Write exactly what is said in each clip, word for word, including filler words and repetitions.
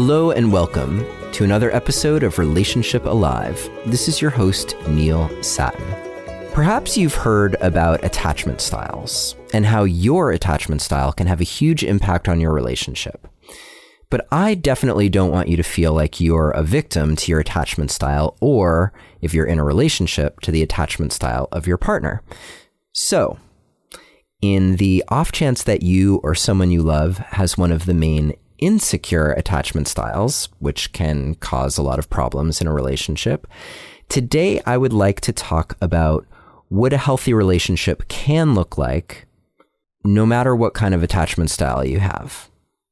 Hello and welcome to another episode of Relationship Alive. This is your host, Neil Sattin. Perhaps you've heard about attachment styles and how your attachment style can have a huge impact on your relationship. But I definitely don't want you to feel like you're a victim to your attachment style, or if you're in a relationship, to the attachment style of your partner. So, in the off chance that you or someone you love has one of the main insecure attachment styles, which can cause a lot of problems in a relationship, today I would like to talk about what a healthy relationship can look like, no matter what kind of attachment style you have.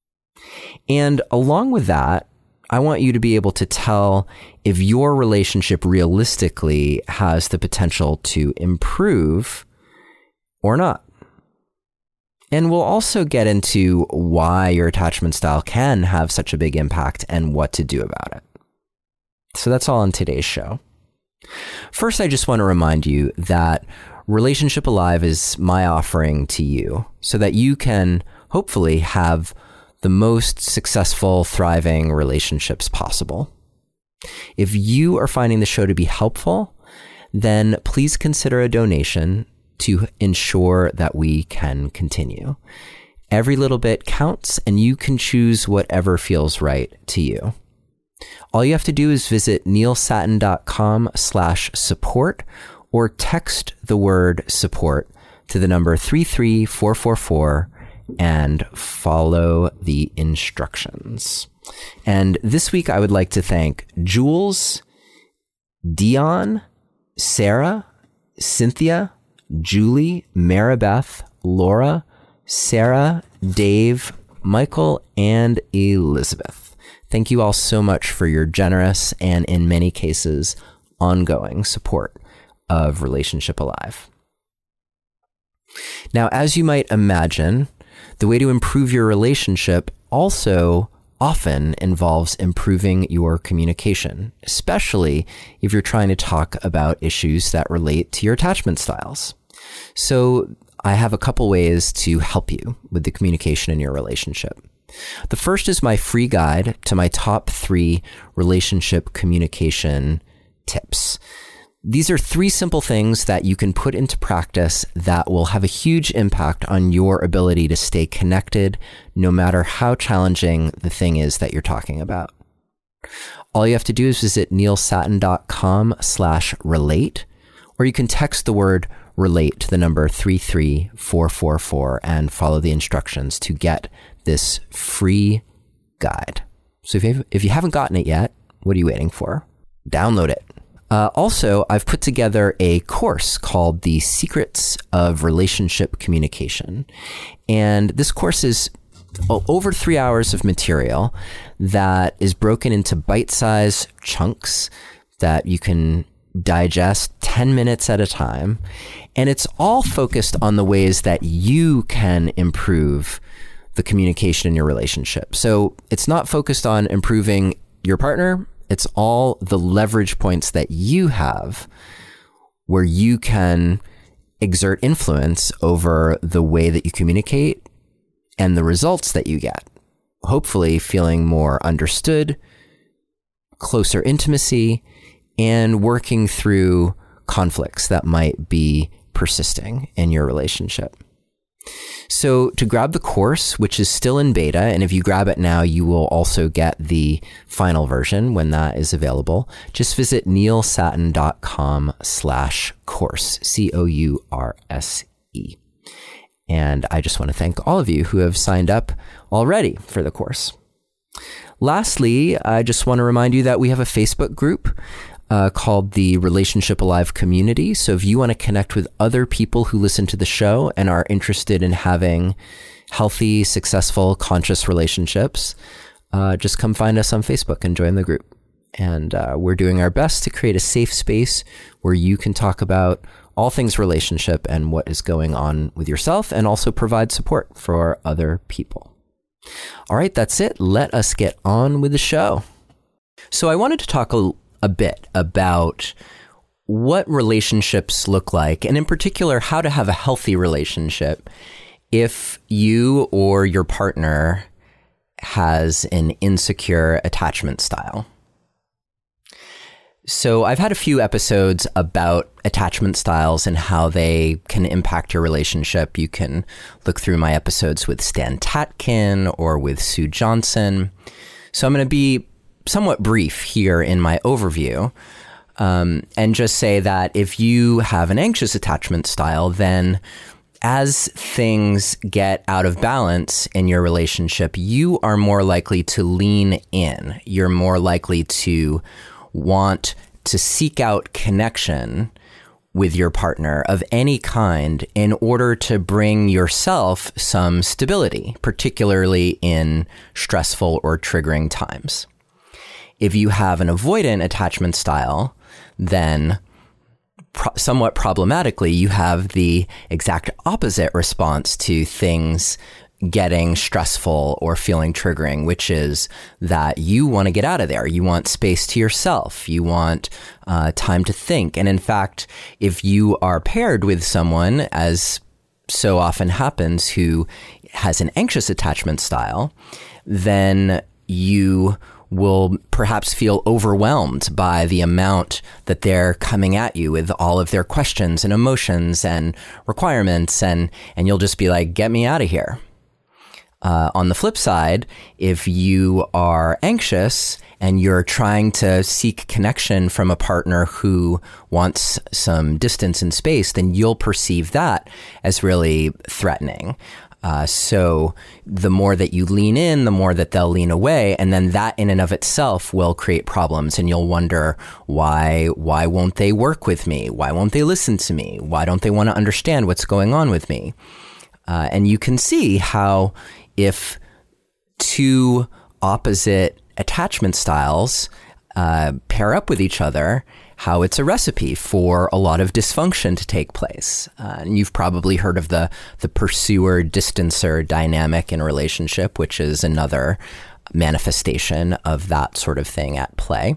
And along with that, I want you to be able to tell if your relationship realistically has the potential to improve or not. And we'll also get into why your attachment style can have such a big impact and what to do about it. So that's all on today's show. First, I just want to remind you that Relationship Alive is my offering to you so that you can hopefully have the most successful, thriving relationships possible. If you are finding the show to be helpful, then please consider a donation to ensure that we can continue. Every little bit counts, and you can choose whatever feels right to you. All you have to do is visit neilsattin.com slash support or text the word support to the number three three four four four and follow the instructions. And this week I would like to thank Jules, Dion, Sarah, Cynthia, Julie, Maribeth, Laura, Sarah, Dave, Michael, and Elizabeth. Thank you all so much for your generous and, in many cases, ongoing support of Relationship Alive. Now, as you might imagine, the way to improve your relationship also often involves improving your communication, especially if you're trying to talk about issues that relate to your attachment styles. So I have a couple ways to help you with the communication in your relationship. The first is my free guide to my top three relationship communication tips. These are three simple things that you can put into practice that will have a huge impact on your ability to stay connected, no matter how challenging the thing is that you're talking about. All you have to do is visit neilsattin.com slash relate, or you can text the word relate to the number three three four four four and follow the instructions to get this free guide. So if you, if you haven't gotten it yet, what are you waiting for? Download it. Uh, also, I've put together a course called The Secrets of Relationship Communication. And this course is over three hours of material that is broken into bite-sized chunks that you can digest ten minutes at a time. And it's all focused on the ways that you can improve the communication in your relationship. So it's not focused on improving your partner. It's all the leverage points that you have where you can exert influence over the way that you communicate and the results that you get. Hopefully feeling more understood, closer intimacy, and working through conflicts that might be persisting in your relationship. So to grab the course, which is still in beta, and if you grab it now, you will also get the final version when that is available, just visit neilsattin.com slash course, C O U R S E. And I just want to thank all of you who have signed up already for the course. Lastly, I just want to remind you that we have a Facebook group Uh, called the Relationship Alive Community. So if you want to connect with other people who listen to the show and are interested in having healthy, successful, conscious relationships, uh, just come find us on Facebook and join the group. And uh, we're doing our best to create a safe space where you can talk about all things relationship and what is going on with yourself, and also provide support for other people. All right, that's it. Let us get on with the show. So I wanted to talk a a bit about what relationships look like, and in particular, how to have a healthy relationship if you or your partner has an insecure attachment style. So I've had a few episodes about attachment styles and how they can impact your relationship. You can look through my episodes with Stan Tatkin or with Sue Johnson. So I'm going to be somewhat brief here in my overview, um, and just say that if you have an anxious attachment style, then as things get out of balance in your relationship, you are more likely to lean in. You're more likely to want to seek out connection with your partner of any kind in order to bring yourself some stability, particularly in stressful or triggering times. If you have an avoidant attachment style, then pro- somewhat problematically, you have the exact opposite response to things getting stressful or feeling triggering, which is that you want to get out of there. You want space to yourself. You want uh, time to think. And in fact, if you are paired with someone, as so often happens, who has an anxious attachment style, then you will perhaps feel overwhelmed by the amount that they're coming at you with all of their questions and emotions and requirements, and and you'll just be like, get me out of here. Uh, on the flip side, if you are anxious and you're trying to seek connection from a partner who wants some distance and space, then you'll perceive that as really threatening. Uh, so the more that you lean in, the more that they'll lean away. And then that in and of itself will create problems. And you'll wonder, why, why won't they work with me? Why won't they listen to me? Why don't they want to understand what's going on with me? Uh, and you can see how if two opposite attachment styles uh, pair up with each other, how it's a recipe for a lot of dysfunction to take place. Uh, and you've probably heard of the the pursuer-distancer dynamic in a relationship, which is another manifestation of that sort of thing at play.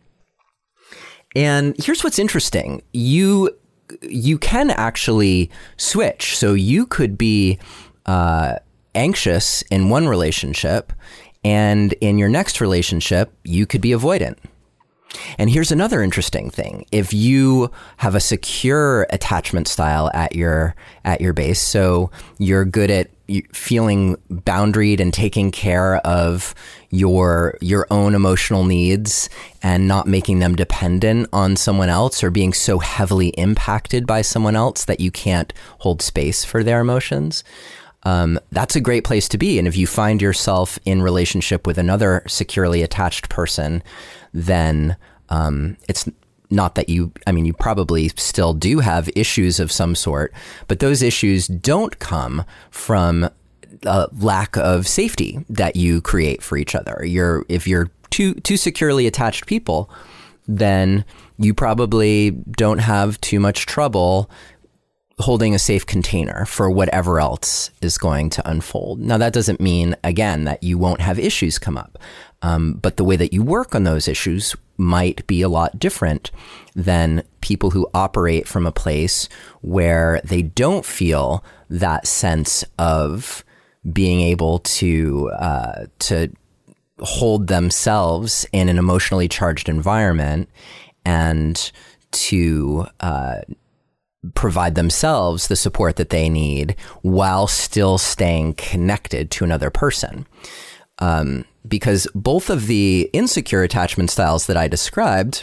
And here's what's interesting. You you can actually switch. So you could be uh, anxious in one relationship, and in your next relationship, you could be avoidant. And here's another interesting thing. If you have a secure attachment style at your at your base, so you're good at feeling boundaried and taking care of your your own emotional needs and not making them dependent on someone else or being so heavily impacted by someone else that you can't hold space for their emotions, um, that's a great place to be. And if you find yourself in relationship with another securely attached person, then um, it's not that you, I mean, you probably still do have issues of some sort, but those issues don't come from a lack of safety that you create for each other. You're, if you're two, two securely attached people, then you probably don't have too much trouble holding a safe container for whatever else is going to unfold. Now, that doesn't mean, again, that you won't have issues come up. Um, but the way that you work on those issues might be a lot different than people who operate from a place where they don't feel that sense of being able to uh, to hold themselves in an emotionally charged environment and to uh, provide themselves the support that they need while still staying connected to another person. Um, because both of the insecure attachment styles that I described,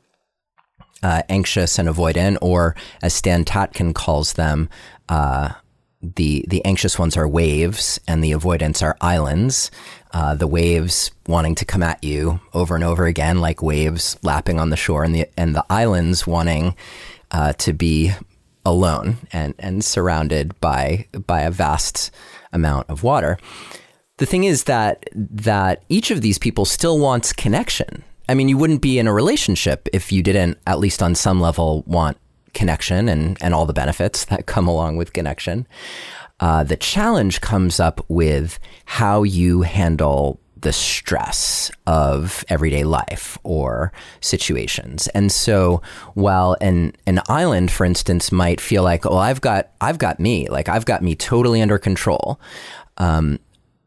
uh, anxious and avoidant, or as Stan Tatkin calls them, uh, the the anxious ones are waves and the avoidants are islands. Uh, the waves wanting to come at you over and over again, like waves lapping on the shore, and the and the islands wanting uh, to be alone and and surrounded by by a vast amount of water. The thing is that that each of these people still wants connection. I mean, you wouldn't be in a relationship if you didn't, at least on some level, want connection and, and all the benefits that come along with connection. Uh, the challenge comes up with how you handle the stress of everyday life or situations. And so while an an island, for instance, might feel like, oh, I've got I've got me, like I've got me totally under control. Um,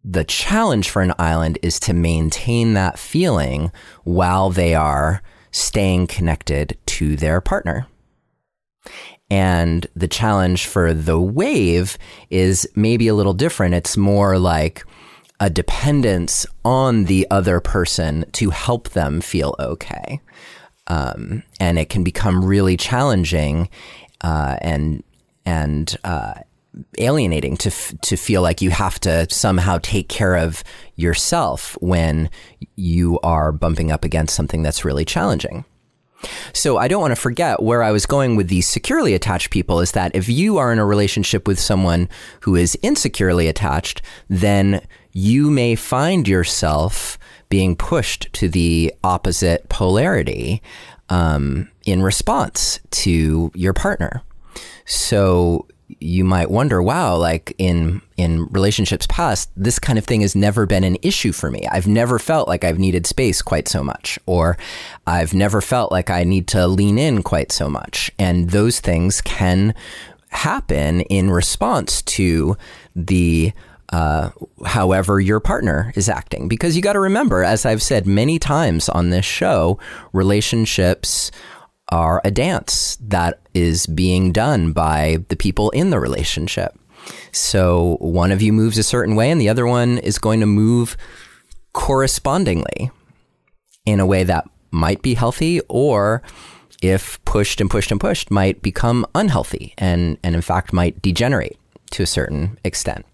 the challenge for an island is to maintain that feeling while they are staying connected to their partner. And the challenge for the wave is maybe a little different. It's more like a dependence on the other person to help them feel okay. Um, and it can become really challenging uh, and and uh, alienating to f- to feel like you have to somehow take care of yourself when you are bumping up against something that's really challenging. So I don't want to forget where I was going with these securely attached people is that if you are in a relationship with someone who is insecurely attached, then you may find yourself being pushed to the opposite polarity um, in response to your partner. So you might wonder, wow, like in in relationships past, this kind of thing has never been an issue for me. I've never felt like I've needed space quite so much, or I've never felt like I need to lean in quite so much. And those things can happen in response to the uh, however your partner is acting. Because you got to remember, as I've said many times on this show, relationships are a dance that is being done by the people in the relationship. So one of you moves a certain way and the other one is going to move correspondingly in a way that might be healthy, or if pushed and pushed and pushed, might become unhealthy and, and in fact might degenerate to a certain extent.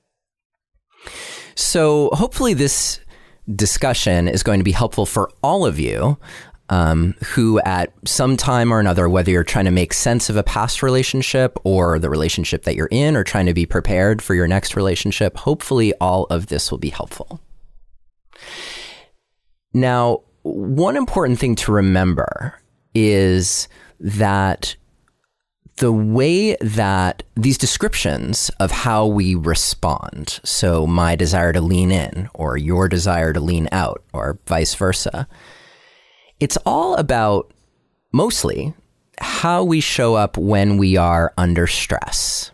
So hopefully this discussion is going to be helpful for all of you Um, who at some time or another, whether you're trying to make sense of a past relationship or the relationship that you're in, or trying to be prepared for your next relationship, hopefully all of this will be helpful. Now, one important thing to remember is that the way that these descriptions of how we respond, so my desire to lean in or your desire to lean out or vice versa, it's all about, mostly, how we show up when we are under stress.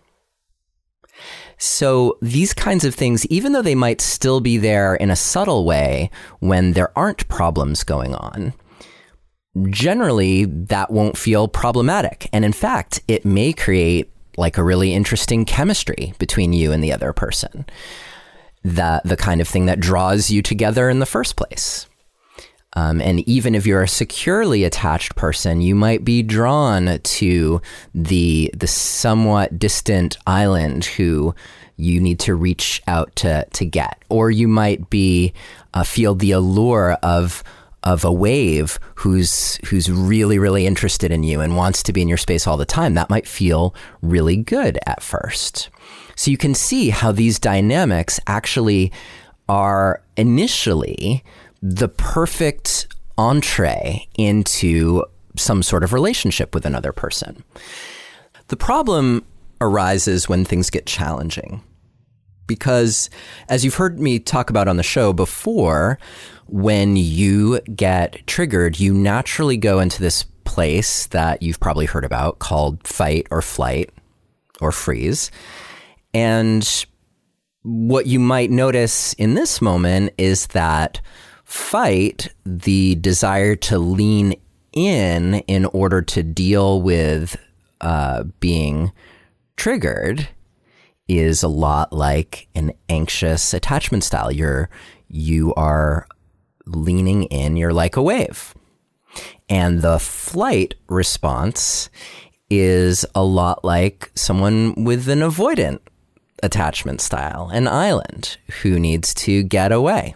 So these kinds of things, even though they might still be there in a subtle way when there aren't problems going on, generally that won't feel problematic. And in fact, it may create like a really interesting chemistry between you and the other person. That the kind of thing that draws you together in the first place. Um, and even if you're a securely attached person, you might be drawn to the the somewhat distant island who you need to reach out to to get, or you might be uh, feel the allure of of a wave who's who's really really interested in you and wants to be in your space all the time. That might feel really good at first. So you can see how these dynamics actually are initially the perfect entree into some sort of relationship with another person. The problem arises when things get challenging. Because as you've heard me talk about on the show before, when you get triggered, you naturally go into this place that you've probably heard about called fight or flight or freeze. And what you might notice in this moment is that fight, the desire to lean in in order to deal with uh, being triggered, is a lot like an anxious attachment style. You're you are leaning in. You're like a wave, and the flight response is a lot like someone with an avoidant attachment style, an island who needs to get away.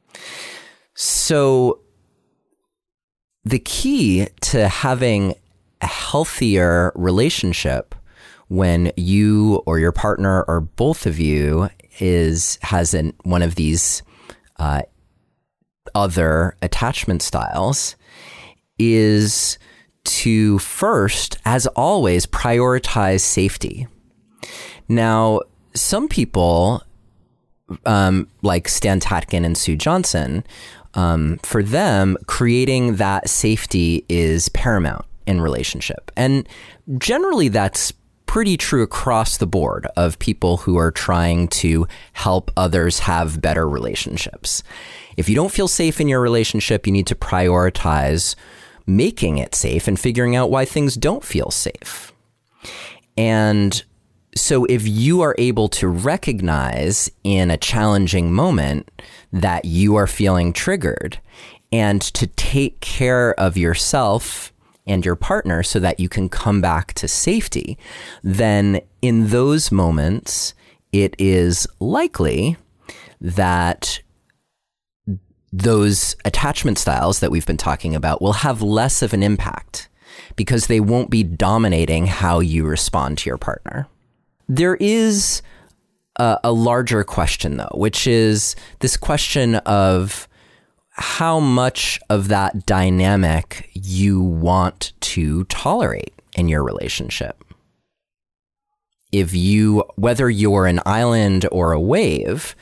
So the key to having a healthier relationship when you or your partner or both of you is has an, one of these uh, other attachment styles is to first, as always, prioritize safety. Now, some people, um, like Stan Tatkin and Sue Johnson, Um, for them, creating that safety is paramount in relationship. And generally that's pretty true across the board of people who are trying to help others have better relationships. If you don't feel safe in your relationship, you need to prioritize making it safe and figuring out why things don't feel safe. And so if you are able to recognize in a challenging moment that you are feeling triggered and to take care of yourself and your partner so that you can come back to safety, then in those moments, it is likely that those attachment styles that we've been talking about will have less of an impact because they won't be dominating how you respond to your partner. There is a, a larger question, though, which is this question of how much of that dynamic you want to tolerate in your relationship. If you, whether you're an island or a wave,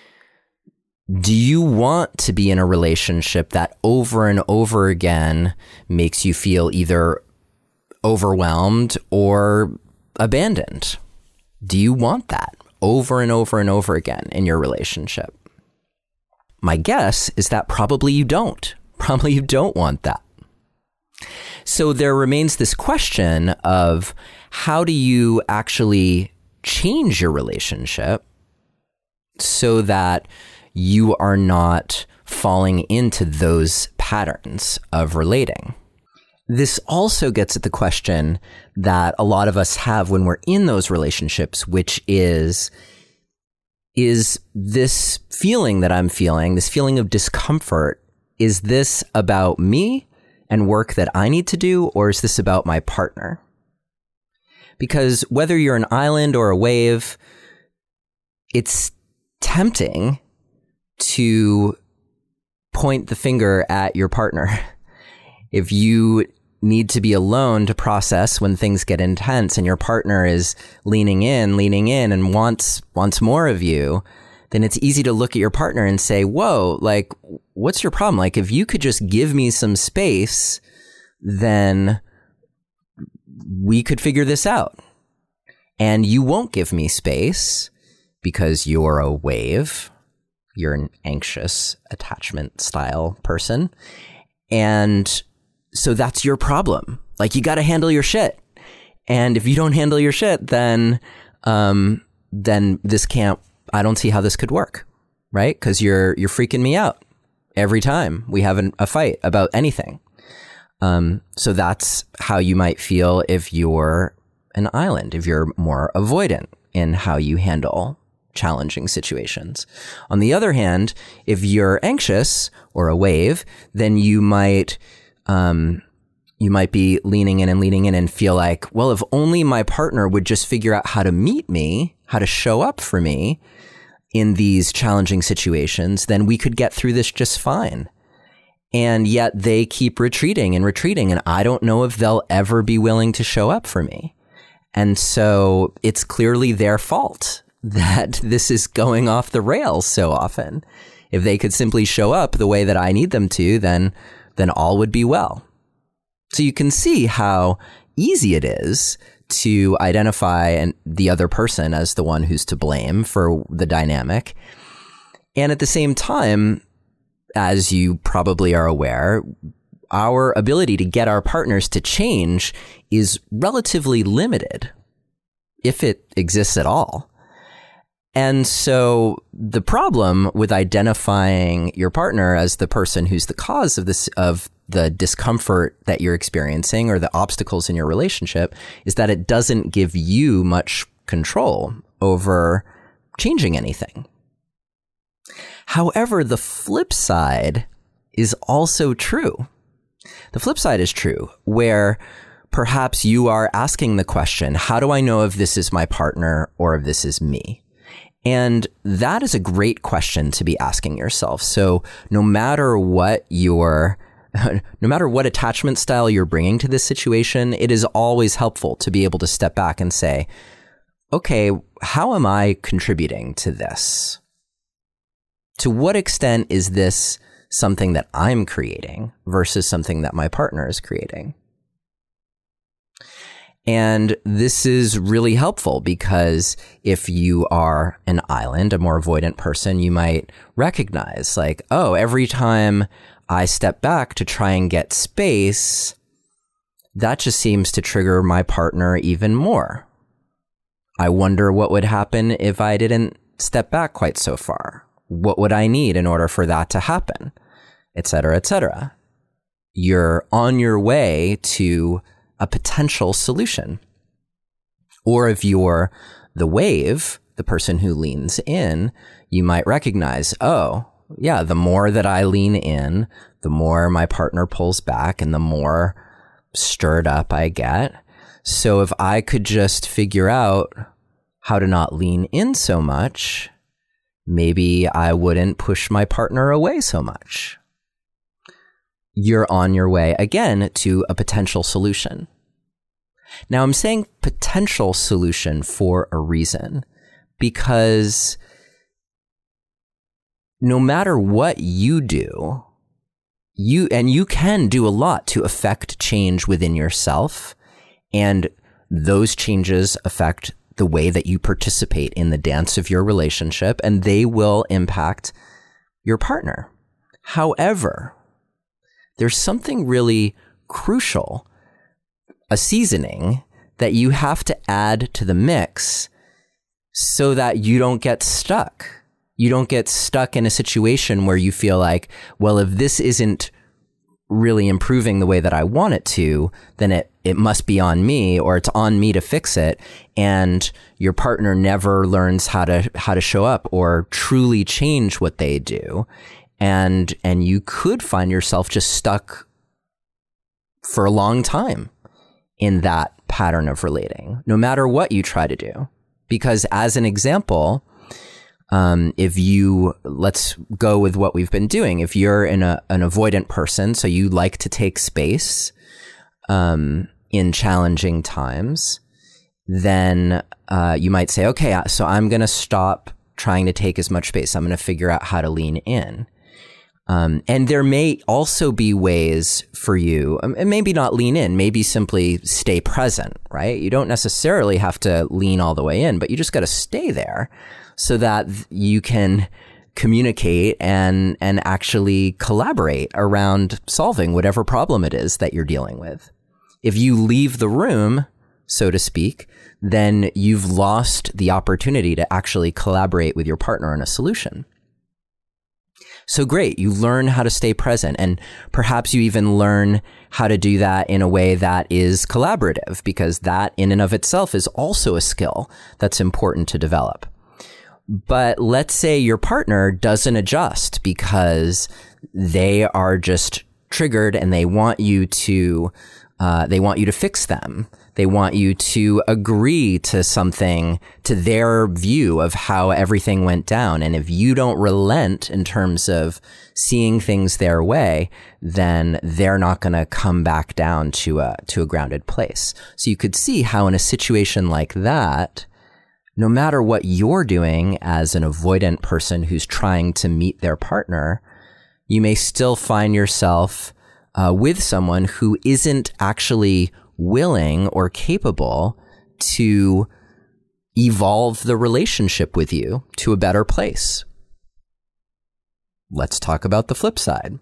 do you want to be in a relationship that over and over again makes you feel either overwhelmed or abandoned? Do you want that over and over and over again in your relationship? My guess is that probably you don't. Probably you don't want that. So there remains this question of how do you actually change your relationship so that you are not falling into those patterns of relating. This also gets at the question that a lot of us have when we're in those relationships, which is, is this feeling that I'm feeling, this feeling of discomfort, is this about me and work that I need to do, or is this about my partner? Because whether you're an island or a wave, it's tempting to point the finger at your partner. If you need to be alone to process when things get intense and your partner is leaning in, leaning in and wants wants more of you, then it's easy to look at your partner and say, whoa, like, what's your problem? Like, if you could just give me some space, then we could figure this out. And you won't give me space because you're a wave. You're an anxious attachment style person. And so that's your problem. Like, you got to handle your shit. And if you don't handle your shit, then, um, then this can't, I don't see how this could work. Right? Cause you're, you're freaking me out every time we have an, a fight about anything. Um, so that's how you might feel if you're an island, if you're more avoidant in how you handle challenging situations. On the other hand, if you're anxious or a wave, then you might, um, you might be leaning in and leaning in and feel like, well, if only my partner would just figure out how to meet me, how to show up for me in these challenging situations, then we could get through this just fine. And yet they keep retreating and retreating, and I don't know if they'll ever be willing to show up for me. And so it's clearly their fault that this is going off the rails so often. If they could simply show up the way that I need them to, then then all would be well. So you can see how easy it is to identify an, the other person as the one who's to blame for the dynamic. And at the same time, as you probably are aware, our ability to get our partners to change is relatively limited, if it exists at all. And so the problem with identifying your partner as the person who's the cause of this, of the discomfort that you're experiencing or the obstacles in your relationship, is that it doesn't give you much control over changing anything. However, the flip side is also true. The flip side is true, where perhaps you are asking the question, how do I know if this is my partner or if this is me? And that is a great question to be asking yourself. So no matter what your, no matter what attachment style you're bringing to this situation, it is always helpful to be able to step back and say, okay, how am I contributing to this? To what extent is this something that I'm creating versus something that my partner is creating? And this is really helpful because if you are an island, a more avoidant person, you might recognize like, oh, every time I step back to try and get space, that just seems to trigger my partner even more. I wonder what would happen if I didn't step back quite so far. What would I need in order for that to happen? Et cetera, et cetera. You're on your way to a potential solution. Or if you're the wave, the person who leans in, you might recognize, oh, yeah, the more that I lean in, the more my partner pulls back and the more stirred up I get. So if I could just figure out how to not lean in so much, maybe I wouldn't push my partner away so much. You're on your way again to a potential solution. Now, I'm saying potential solution for a reason, because no matter what you do, you and you can do a lot to affect change within yourself, and those changes affect the way that you participate in the dance of your relationship, and they will impact your partner. However, there's something really crucial, a seasoning that you have to add to the mix so that you don't get stuck. You don't get stuck in a situation where you feel like, well, if this isn't really improving the way that I want it to, then it, it must be on me, or it's on me to fix it. And your partner never learns how to, how to show up or truly change what they do. And, and you could find yourself just stuck for a long time in that pattern of relating, no matter what you try to do. Because as an example, um, if you, let's go with what we've been doing. If you're in a, an avoidant person, so you like to take space, um, in challenging times, then, uh, you might say, okay, so I'm going to stop trying to take as much space. I'm going to figure out how to lean in. Um, and there may also be ways for you, and maybe not lean in, maybe simply stay present, right? You don't necessarily have to lean all the way in, but you just got to stay there so that you can communicate and, and actually collaborate around solving whatever problem it is that you're dealing with. If you leave the room, so to speak, then you've lost the opportunity to actually collaborate with your partner on a solution. So great, you learn how to stay present, and perhaps you even learn how to do that in a way that is collaborative, because that in and of itself is also a skill that's important to develop. But let's say your partner doesn't adjust because they are just triggered and they want you to Uh, they want you to fix them. They want you to agree to something, to their view of how everything went down. And if you don't relent in terms of seeing things their way, then they're not going to come back down to a, to a grounded place. So you could see how in a situation like that, no matter what you're doing as an avoidant person who's trying to meet their partner, you may still find yourself Uh, with someone who isn't actually willing or capable to evolve the relationship with you to a better place. Let's talk about the flip side.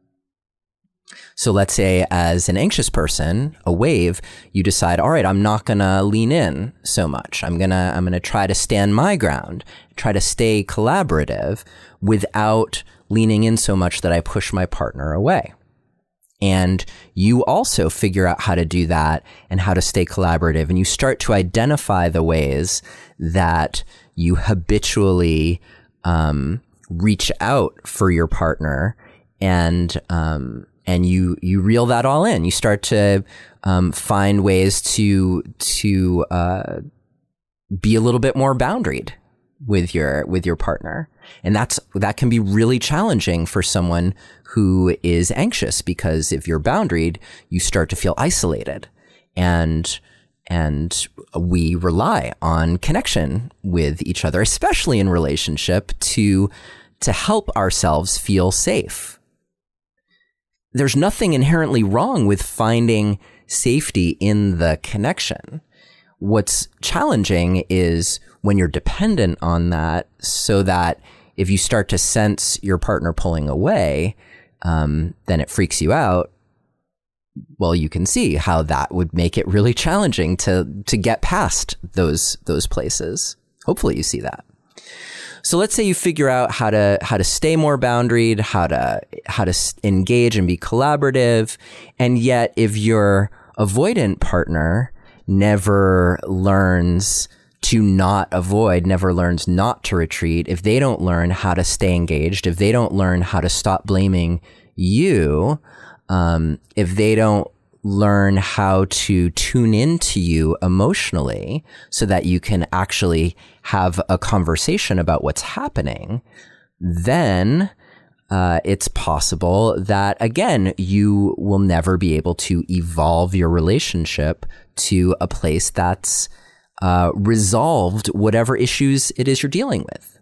So let's say as an anxious person, a wave, you decide, all right, I'm not going to lean in so much. I'm going to, I'm going to try to stand my ground, try to stay collaborative without leaning in so much that I push my partner away. And you also figure out how to do that and how to stay collaborative. And you start to identify the ways that you habitually um, reach out for your partner, and um, and you you reel that all in. You start to um, find ways to to uh, be a little bit more boundaried with your with your partner. And that's that can be really challenging for someone who is anxious, because if you're boundaried, you start to feel isolated. And and we rely on connection with each other, especially in relationship, to to help ourselves feel safe. There's nothing inherently wrong with finding safety in the connection. What's challenging is when you're dependent on that, so that if you start to sense your partner pulling away, um, then it freaks you out. Well, you can see how that would make it really challenging to to get past those those places. Hopefully you see that. So let's say you figure out how to how to stay more boundaried, how to how to engage and be collaborative, and yet if your avoidant partner never learns to not avoid, never learns not to retreat, if they don't learn how to stay engaged, if they don't learn how to stop blaming you, um, if they don't learn how to tune into you emotionally so that you can actually have a conversation about what's happening, then uh, it's possible that, again, you will never be able to evolve your relationship to a place that's uh, resolved whatever issues it is you're dealing with.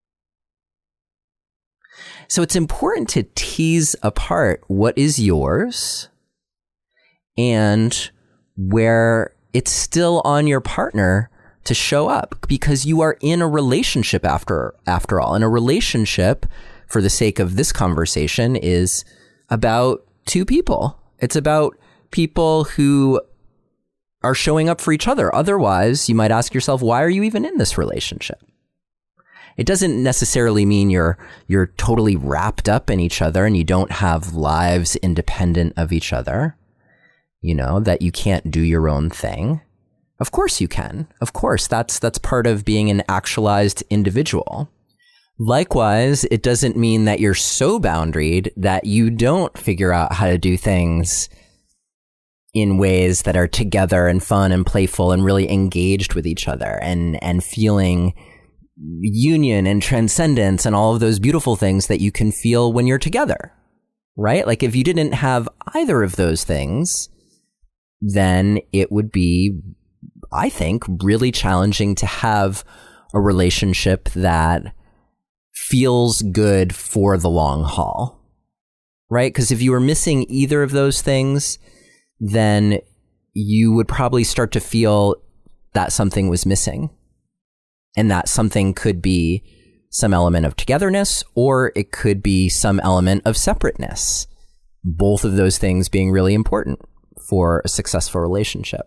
So it's important to tease apart what is yours and where it's still on your partner to show up, because you are in a relationship after after all. And a relationship, for the sake of this conversation, is about two people. It's about people who are showing up for each other. Otherwise, you might ask yourself, why are you even in this relationship? It doesn't necessarily mean you're you're totally wrapped up in each other and you don't have lives independent of each other, you know, that you can't do your own thing. Of course you can. Of course, that's that's part of being an actualized individual. Likewise, it doesn't mean that you're so boundaried that you don't figure out how to do things in ways that are together and fun and playful and really engaged with each other and and feeling union and transcendence and all of those beautiful things that you can feel when you're together, right? Like if you didn't have either of those things, then it would be, I think, really challenging to have a relationship that feels good for the long haul, right? Because if you were missing either of those things, then you would probably start to feel that something was missing. And that something could be some element of togetherness, or it could be some element of separateness. Both of those things being really important for a successful relationship.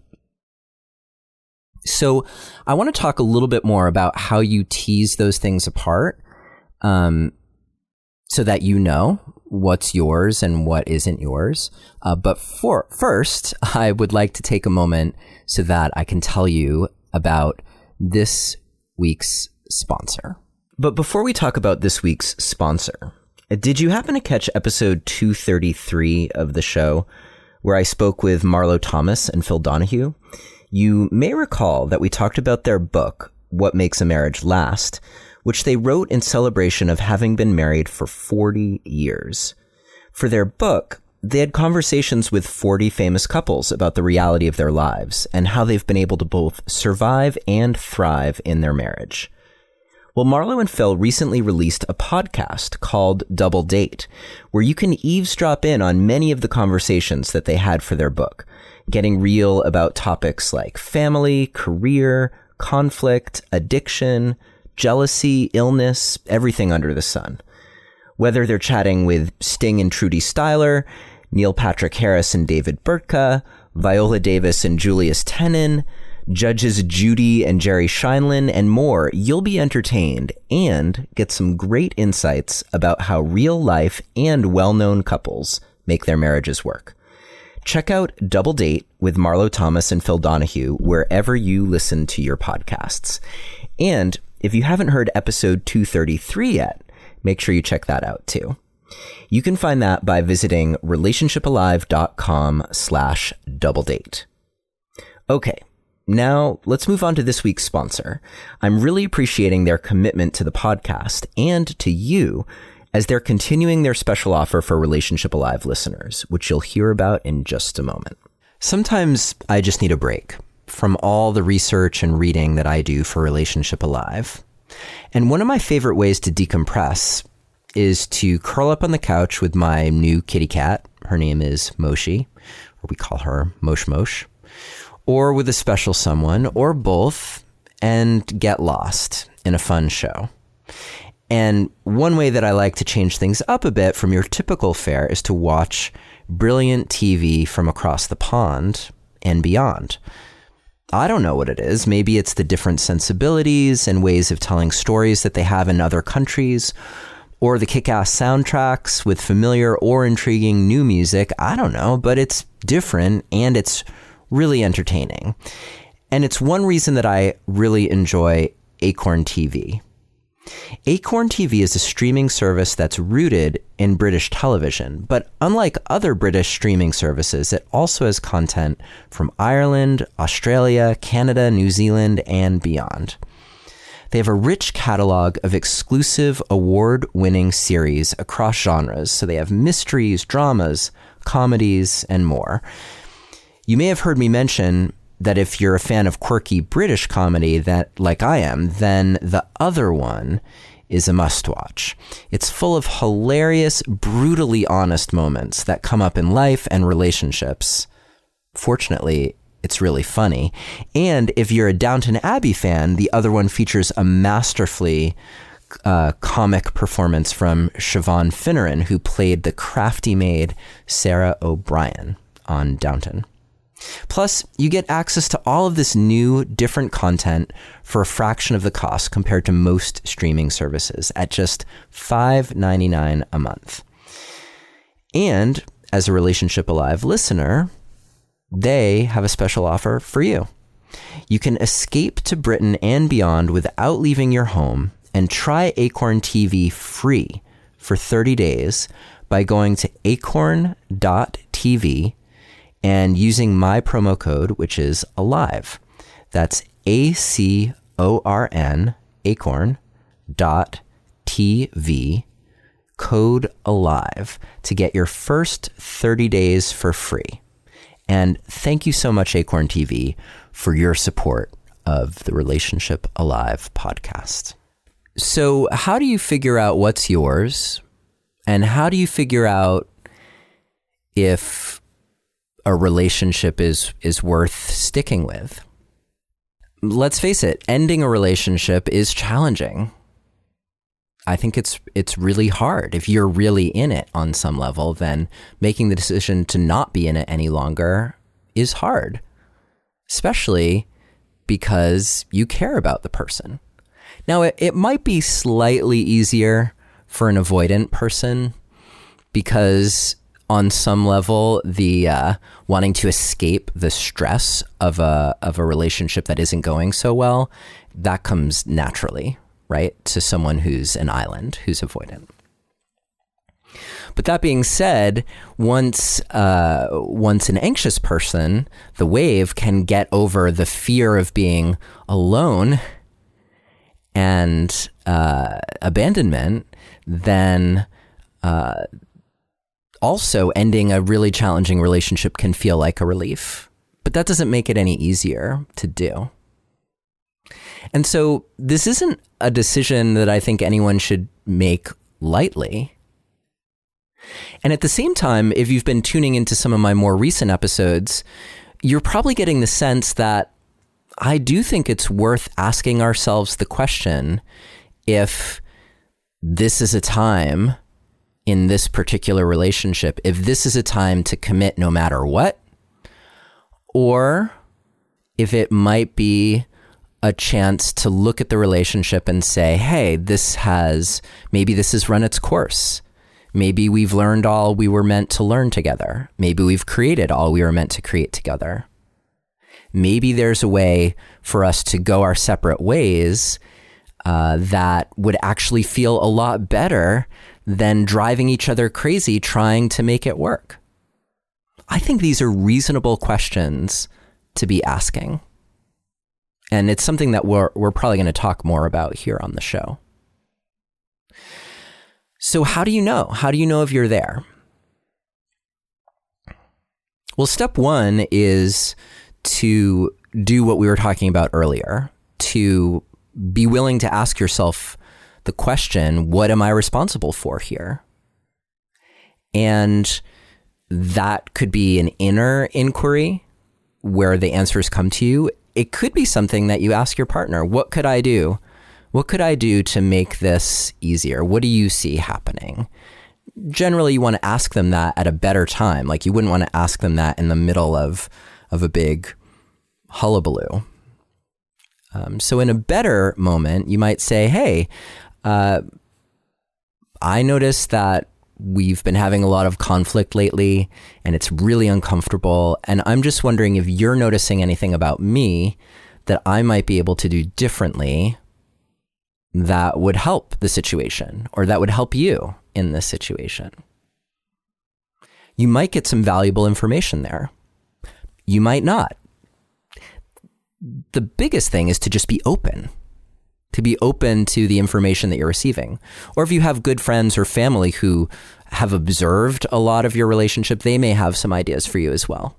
So I want to talk a little bit more about how you tease those things apart, um, so that you know what's yours and what isn't yours. Uh, but for first, I would like to take a moment so that I can tell you about this week's sponsor. But before we talk about this week's sponsor, did you happen to catch episode two thirty-three of the show, where I spoke with Marlo Thomas and Phil Donahue? You may recall that we talked about their book, What Makes a Marriage Last, which they wrote in celebration of having been married for forty years. For their book, they had conversations with forty famous couples about the reality of their lives and how they've been able to both survive and thrive in their marriage. Well, Marlo and Phil recently released a podcast called Double Date, where you can eavesdrop in on many of the conversations that they had for their book, getting real about topics like family, career, conflict, addiction, jealousy, illness, everything under the sun. Whether they're chatting with Sting and Trudy Styler, Neil Patrick Harris and David Burtka, Viola Davis and Julius Tenen, Judges Judy and Jerry Scheinlin, and more, you'll be entertained and get some great insights about how real life and well-known couples make their marriages work. Check out Double Date with Marlo Thomas and Phil Donahue wherever you listen to your podcasts. And if you haven't heard episode two thirty-three yet, make sure you check that out too. You can find that by visiting relationshipalive.com slash double date. Okay, now let's move on to this week's sponsor. I'm really appreciating their commitment to the podcast and to you as they're continuing their special offer for Relationship Alive listeners, which you'll hear about in just a moment. Sometimes I just need a break from all the research and reading that I do for Relationship Alive. And one of my favorite ways to decompress is to curl up on the couch with my new kitty cat. Her name is Moshi, we call her Mosh Mosh, or with a special someone, or both, and get lost in a fun show. And one way that I like to change things up a bit from your typical fare is to watch brilliant T V from across the pond and beyond. I don't know what it is. Maybe it's the different sensibilities and ways of telling stories that they have in other countries, or the kick-ass soundtracks with familiar or intriguing new music. I don't know, but it's different and it's really entertaining. And it's one reason that I really enjoy Acorn T V. Acorn T V is a streaming service that's rooted in British television, but unlike other British streaming services, it also has content from Ireland, Australia, Canada, New Zealand, and beyond. They have a rich catalog of exclusive award-winning series across genres, so they have mysteries, dramas, comedies, and more. You may have heard me mention that if you're a fan of quirky British comedy, that like I am, then The Other One is a must-watch. It's full of hilarious, brutally honest moments that come up in life and relationships. Fortunately, it's really funny. And if you're a Downton Abbey fan, The Other One features a masterfully uh, comic performance from Siobhan Finneran, who played the crafty maid Sarah O'Brien on Downton. Plus, you get access to all of this new, different content for a fraction of the cost compared to most streaming services at just five dollars and ninety-nine cents a month. And as a Relationship Alive listener, they have a special offer for you. You can escape to Britain and beyond without leaving your home and try Acorn T V free for thirty days by going to acorn dot t v and using my promo code, which is ALIVE. That's A C O R N, acorn dot t v, code ALIVE, to get your first thirty days for free. And thank you so much, Acorn T V, for your support of the Relationship Alive podcast. So how do you figure out what's yours? And how do you figure out if a relationship is is worth sticking with? Let's face it, ending a relationship is challenging. I think it's it's really hard. If you're really in it on some level, then making the decision to not be in it any longer is hard, especially because you care about the person. Now, it, it might be slightly easier for an avoidant person because on some level, the uh, wanting to escape the stress of a of a relationship that isn't going so well, that comes naturally, right, to someone who's an island, who's avoidant. But that being said, once uh, once an anxious person, the wave can get over the fear of being alone and uh, abandonment, then uh, also ending a really challenging relationship can feel like a relief. But that doesn't make it any easier to do. And so this isn't a decision that I think anyone should make lightly. And at the same time, if you've been tuning into some of my more recent episodes, you're probably getting the sense that I do think it's worth asking ourselves the question if this is a time in this particular relationship, if this is a time to commit no matter what, or if it might be a chance to look at the relationship and say, hey, this has, maybe this has run its course. Maybe we've learned all we were meant to learn together. Maybe we've created all we were meant to create together. Maybe there's a way for us to go our separate ways uh, that would actually feel a lot better than driving each other crazy trying to make it work. I think these are reasonable questions to be asking. And it's something that we're we're probably going to talk more about here on the show. So how do you know? How do you know if you're there? Well, step one is to do what we were talking about earlier, to be willing to ask yourself the question, what am I responsible for here? And that could be an inner inquiry where the answers come to you. It could be something that you ask your partner. What could I do? What could I do to make this easier? What do you see happening? Generally, you want to ask them that at a better time. Like, you wouldn't want to ask them that in the middle of, of a big hullabaloo. Um, so in a better moment, you might say, hey, uh, I noticed that we've been having a lot of conflict lately and it's really uncomfortable. And I'm just wondering if you're noticing anything about me that I might be able to do differently that would help the situation or that would help you in this situation. You might get some valuable information there. You might not. The biggest thing is to just be open, to be open to the information that you're receiving. Or if you have good friends or family who have observed a lot of your relationship, they may have some ideas for you as well.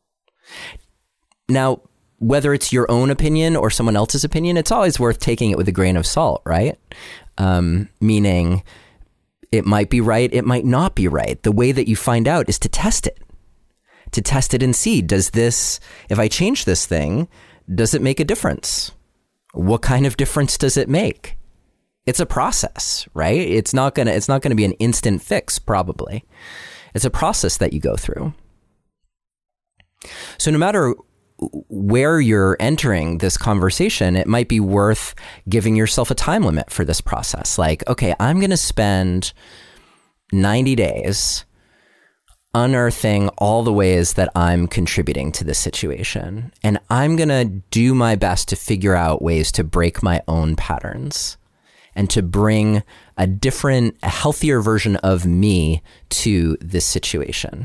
Now, whether it's your own opinion or someone else's opinion, it's always worth taking it with a grain of salt, right? Um, meaning it might be right, it might not be right. The way that you find out is to test it, to test it and see, does this, if I change this thing, does it make a difference? What kind of difference does it make? It's a process, right? It's not gonna, it's not gonna be an instant fix, probably. It's a process that you go through. So no matter where you're entering this conversation, it might be worth giving yourself a time limit for this process. Like, okay, I'm going to spend ninety days unearthing all the ways that I'm contributing to this situation. And I'm going to do my best to figure out ways to break my own patterns and to bring a different, a healthier version of me to this situation.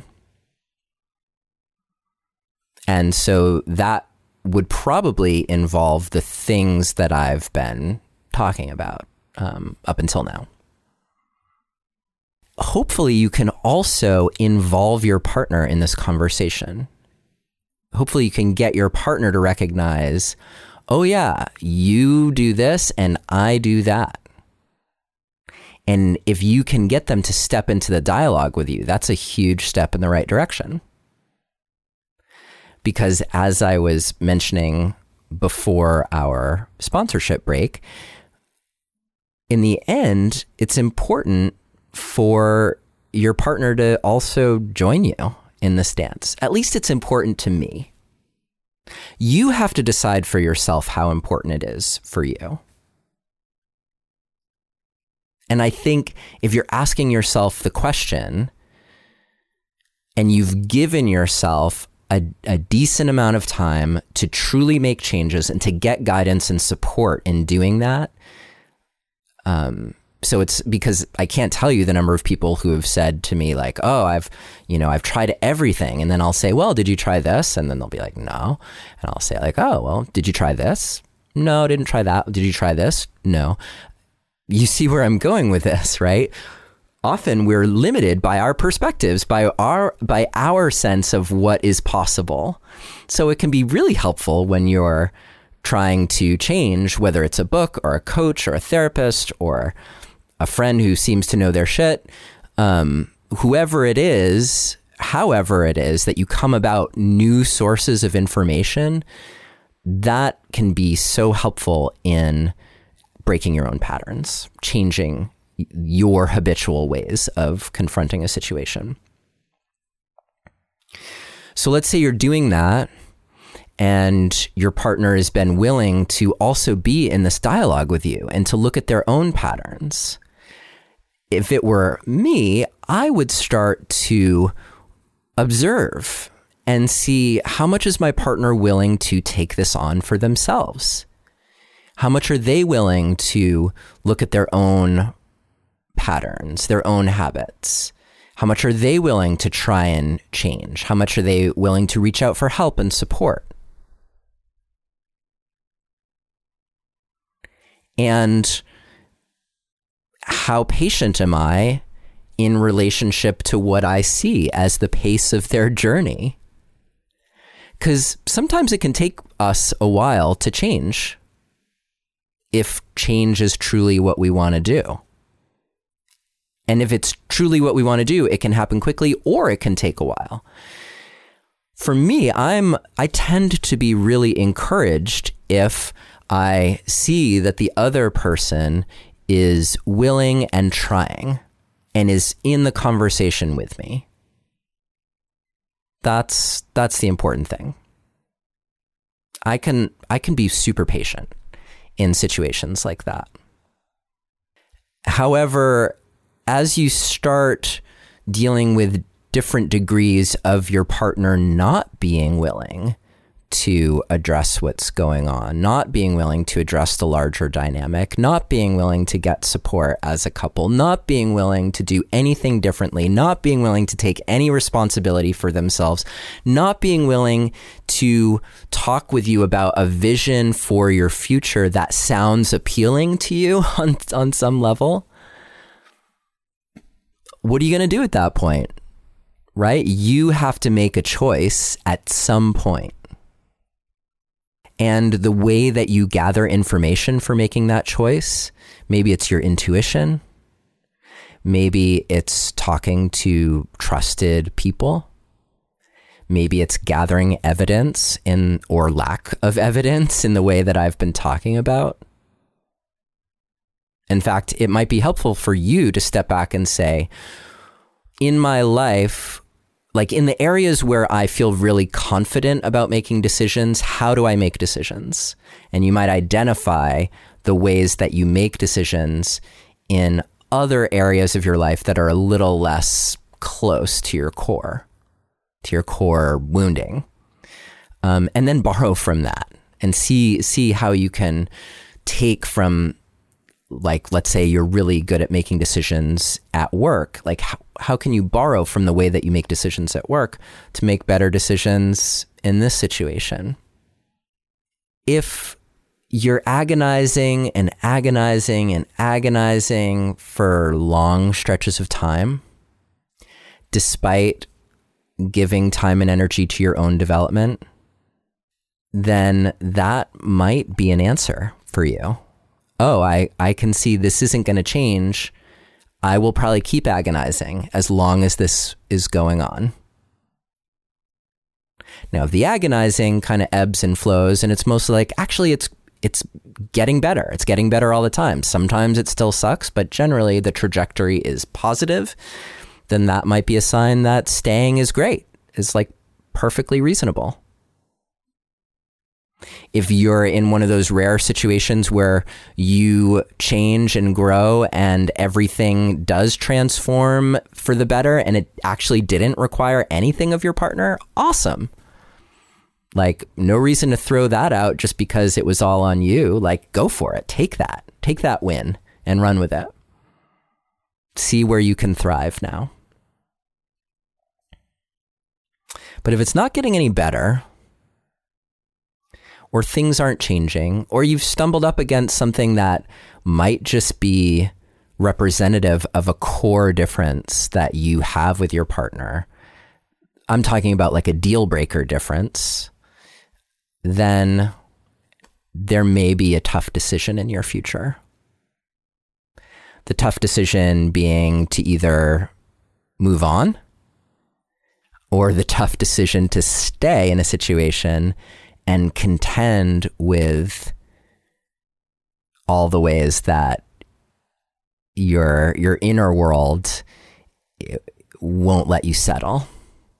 And so that would probably involve the things that I've been talking about um, up until now. Hopefully, you can also involve your partner in this conversation. Hopefully, you can get your partner to recognize, oh yeah, you do this and I do that. And if you can get them to step into the dialogue with you, that's a huge step in the right direction. Because as I was mentioning before our sponsorship break, in the end, it's important for your partner to also join you in this dance. At least it's important to me. You have to decide for yourself how important it is for you. And I think if you're asking yourself the question and you've given yourself A, a decent amount of time to truly make changes and to get guidance and support in doing that. Um, so it's because I can't tell you the number of people who have said to me like, oh, I've, you know, I've tried everything. And then I'll say, well, did you try this? And then they'll be like, no. And I'll say like, oh, well, did you try this? No, I didn't try that. Did you try this? No. You see where I'm going with this, right? Often we're limited by our perspectives, by our by our sense of what is possible. So it can be really helpful when you're trying to change, whether it's a book or a coach or a therapist or a friend who seems to know their shit, um, whoever it is, however it is that you come about new sources of information, that can be so helpful in breaking your own patterns, changing your habitual ways of confronting a situation. So let's say you're doing that and your partner has been willing to also be in this dialogue with you and to look at their own patterns. If it were me, I would start to observe and see how much is my partner willing to take this on for themselves? How much are they willing to look at their own patterns, their own habits? How much are they willing to try and change? How much are they willing to reach out for help and support? And how patient am I in relationship to what I see as the pace of their journey? Because sometimes it can take us a while to change, if change is truly what we want to do. And if it's truly what we want to do, it can happen quickly or it can take a while. For me, I'm I tend to be really encouraged if I see that the other person is willing and trying and is in the conversation with me. That's that's the important thing. I can I can be super patient in situations like that. However, as you start dealing with different degrees of your partner not being willing to address what's going on, not being willing to address the larger dynamic, not being willing to get support as a couple, not being willing to do anything differently, not being willing to take any responsibility for themselves, not being willing to talk with you about a vision for your future that sounds appealing to you on, on some level. What are you going to do at that point? Right? You have to make a choice at some point. And the way that you gather information for making that choice, maybe it's your intuition, maybe it's talking to trusted people, maybe it's gathering evidence in or lack of evidence in the way that I've been talking about. In fact, it might be helpful for you to step back and say, in my life, like in the areas where I feel really confident about making decisions, how do I make decisions? And you might identify the ways that you make decisions in other areas of your life that are a little less close to your core, to your core wounding. Um, and then borrow from that and see, see how you can take from, like, let's say you're really good at making decisions at work. Like, how, how can you borrow from the way that you make decisions at work to make better decisions in this situation? If you're agonizing and agonizing and agonizing for long stretches of time, despite giving time and energy to your own development, then that might be an answer for you. Oh, I, I can see this isn't going to change. I will probably keep agonizing as long as this is going on. Now, if the agonizing kind of ebbs and flows and it's mostly like, actually, it's it's getting better. It's getting better all the time. Sometimes it still sucks, but generally the trajectory is positive, then that might be a sign that staying is great. It's like perfectly reasonable. If you're in one of those rare situations where you change and grow and everything does transform for the better and it actually didn't require anything of your partner, awesome. Like, no reason to throw that out just because it was all on you. Like, go for it. Take that. Take that win and run with it. See where you can thrive now. But if it's not getting any better, or things aren't changing, or you've stumbled up against something that might just be representative of a core difference that you have with your partner, I'm talking about like a deal breaker difference, then there may be a tough decision in your future. The tough decision being to either move on, or the tough decision to stay in a situation and contend with all the ways that your your inner world won't let you settle.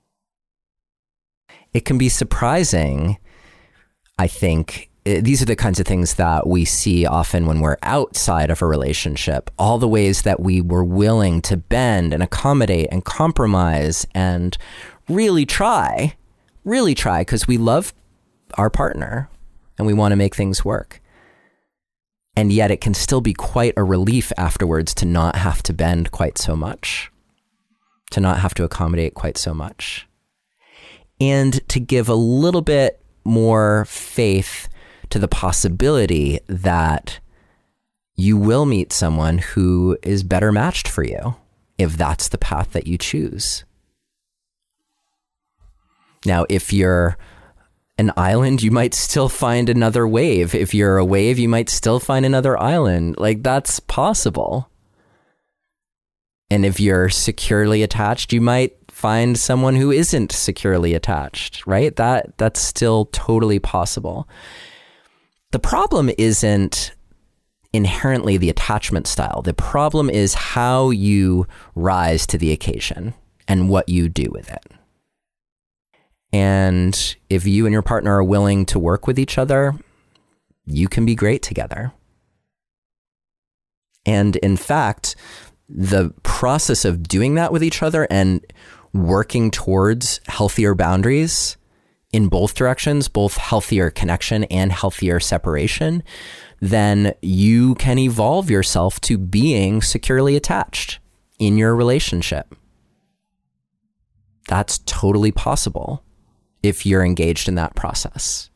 It can be surprising, I think. These are the kinds of things that we see often when we're outside of a relationship. All the ways that we were willing to bend and accommodate and compromise and really try, really try, because we love our partner and we want to make things work. And yet it can still be quite a relief afterwards to not have to bend quite so much, to not have to accommodate quite so much, and to give a little bit more faith to the possibility that you will meet someone who is better matched for you if that's the path that you choose. Now, if you're an island, you might still find another wave. If you're a wave, you might still find another island. Like, that's possible. And if you're securely attached, you might find someone who isn't securely attached, right? That that's still totally possible. The problem isn't inherently the attachment style. The problem is how you rise to the occasion and what you do with it. And if you and your partner are willing to work with each other, you can be great together. And in fact, the process of doing that with each other and working towards healthier boundaries in both directions, both healthier connection and healthier separation, then you can evolve yourself to being securely attached in your relationship. That's totally possible if you're engaged in that process.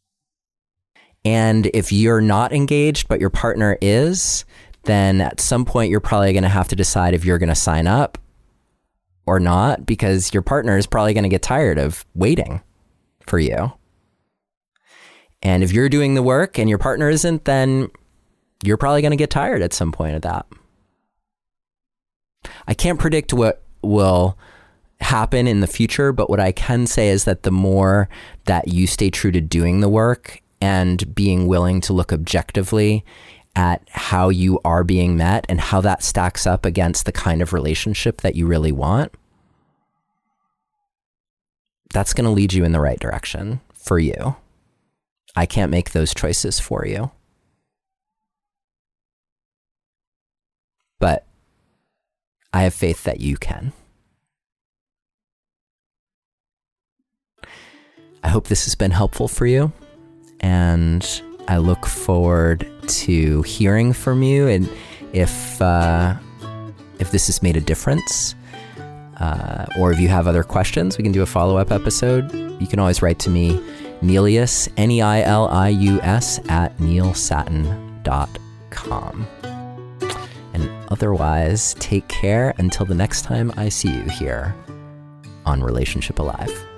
And if you're not engaged, but your partner is, then at some point you're probably going to have to decide if you're going to sign up or not, because your partner is probably going to get tired of waiting for you. And if you're doing the work and your partner isn't, then you're probably going to get tired at some point of that. I can't predict what will happen in the future, but what I can say is that the more that you stay true to doing the work and being willing to look objectively at how you are being met and how that stacks up against the kind of relationship that you really want, that's going to lead you in the right direction for you. I can't make those choices for you. But I have faith that you can. I hope this has been helpful for you, and I look forward to hearing from you, and if uh, if this has made a difference, uh, or if you have other questions, we can do a follow-up episode. You can always write to me, Neilius, N E I L I U S, at neil satin dot com. And otherwise, take care until the next time I see you here on Relationship Alive.